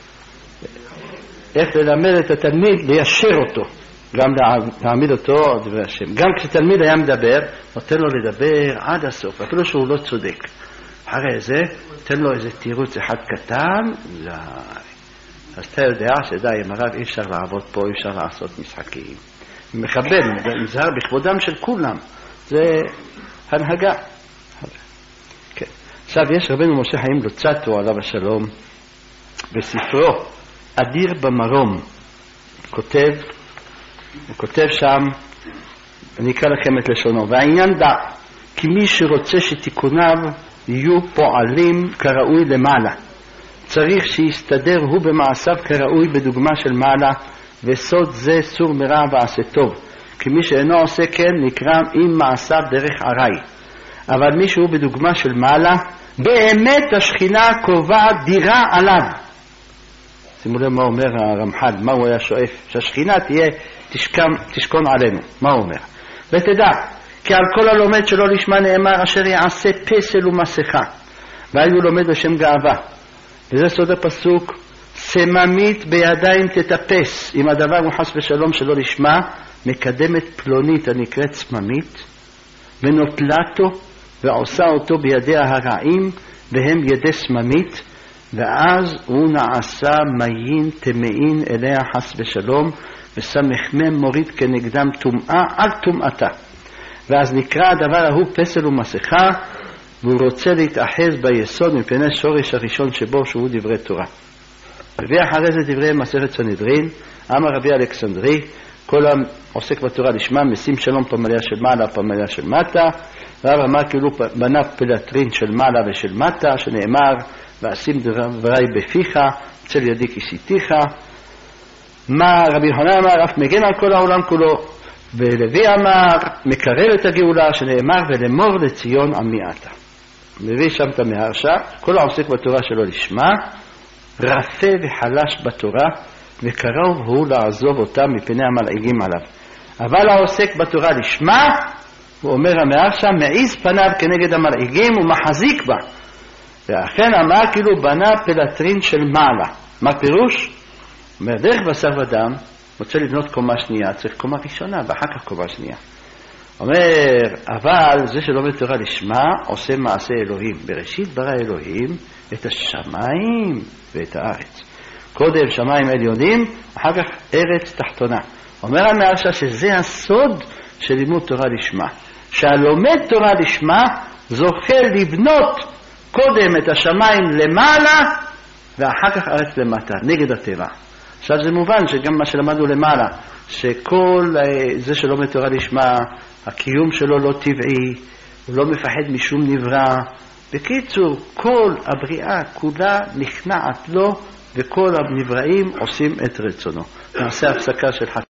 איך ללמד את התלמיד, ליישר אותו. גם להעמיד אותו על דברי השם. גם כשתלמיד היה מדבר, נותן לו לדבר עד הסוף, אפילו שהוא לא צודק. אחרי זה, תן לו איזה תירוץ אחד קטן, די. אז אתה יודע שדי, עם הרב אי אפשר לעבוד פה, אי אפשר לעשות משחקים. מכבד, נזהר בכבודם של כולם. זה הנהגה. כן. עכשיו, יש רבנו משה חיים לוצאטו, עליו השלום, בספרו, אדיר במרום, כותב, הוא כותב שם, אני אקרא לכם את לשונו, והעניין דע, כי מי שרוצה שתיקוניו יהיו פועלים כראוי למעלה, צריך שיסתדר הוא במעשיו כראוי בדוגמה של מעלה, וסוד זה סור מרע ועשה טוב, כי מי שאינו עושה כן נקרא עם מעשיו דרך ערי. אבל מי שהוא בדוגמה של מעלה, באמת השכינה קובעת דירה עליו. שימו לב מה אומר הרמח"ל, מה הוא היה שואף, שהשכינה תהיה תשכם, תשכון עלינו, מה הוא אומר? ותדע, כי על כל הלומד שלא לשמה נאמר, אשר יעשה פסל ומסכה, והיו לומד בשם גאווה. וזה סוד הפסוק, סממית בידיים תטפס, אם הדבר הוא חס ושלום שלא לשמה, מקדמת פלונית הנקראת סממית, ונוטלתו ועושה אותו בידיה הרעים, והם ידי סממית, ואז הוא נעשה מיין תמאין אליה חס ושלום, וסמכמם מוריד כנגדם טומאה על טומאתה. ואז נקרא הדבר ההוא פסל ומסכה, והוא רוצה להתאחז ביסוד מפני שורש הראשון שבו שהוא דברי תורה. מביא אחרי זה דברי מסכת סנהדרין, אמר רבי אלכסנדרי, כל העוסק בתורה לשמה, משים שלום פמליה של מעלה פמליה של מטה, רב אמר כאילו בנה פלטרין של מעלה ושל מטה, שנאמר ואשים דברי בפיך, צל ידי כיסיתיך. מה רבי יוחנן אמר, אף מגן על כל העולם כולו, ולוי אמר, מקרר את הגאולה, שנאמר ולמור לציון עמי אתה. מביא שם את המהרש"א, כל העוסק בתורה שלו לשמה, רפה וחלש בתורה, וקרוב הוא לעזוב אותה מפני המלעיגים עליו. אבל העוסק בתורה לשמה, הוא אומר המהרש"א, מעיז פניו כנגד המלעיגים ומחזיק בה. ואכן אמר כאילו בנה פלטרין של מעלה. מה פירוש? אומר, דרך בשר ודם, רוצה לבנות קומה שנייה, צריך קומה ראשונה ואחר כך קומה שנייה. אומר, אבל זה שלא בתורה לשמה עושה מעשה אלוהים. בראשית ברא אלוהים את השמיים ואת הארץ. קודם שמיים עליונים, אחר כך ארץ תחתונה. אומר המהרש"א שזה הסוד של לימוד תורה לשמה. שהלומד תורה לשמה זוכה לבנות קודם את השמיים למעלה ואחר כך ארץ למטה, נגד הטבע. עכשיו זה מובן שגם מה שלמדנו למעלה, שכל זה שלומד תורה לשמה, הקיום שלו לא טבעי, הוא לא מפחד משום נברא. בקיצור, כל הבריאה כולה נכנעת לו, וכל הנבראים עושים את רצונו. נעשה הפסקה של חצי.